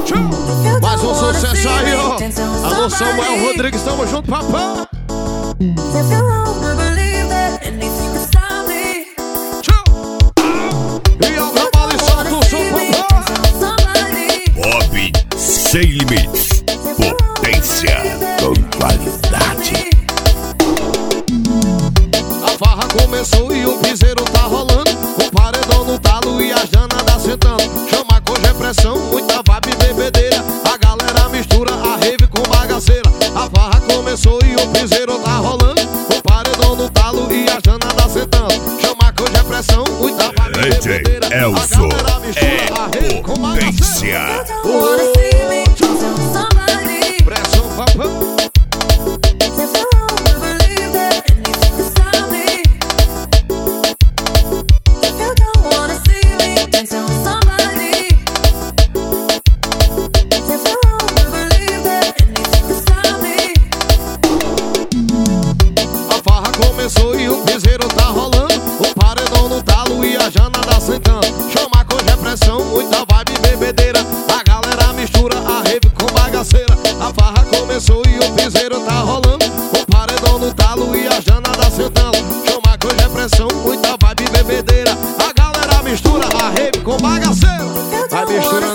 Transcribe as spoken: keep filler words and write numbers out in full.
Mais um sucesso aí, ó. Alô, Samuel Rodrigues, tamo junto, papai. E ao trabalho e solta o som, papai. Bob sem limites, potência com qualidade. A farra começou e o piseiro tá rolando, o paredão no talo e a janada sentando. Chama com pressão, muita vibe bebedeira, a galera mistura a rave com bagaceira. A farra começou e o piseiro tá rolando, o paredão no talo e a janada sentando. Chama com pressão, muita vibe bebedeira, a galera mistura a rave com bagaceira. Pressão, papai. Começou e o piseiro tá rolando, o paredão no talo e a janada sentando. Chama com pressão, muita vibe bebedeira, a galera mistura a rave com bagaceira. A farra começou e o piseiro tá rolando, o paredão no talo e a janada sentando. Chama com pressão, muita vibe bebedeira, a galera mistura a rave com bagaceira. Vai mistura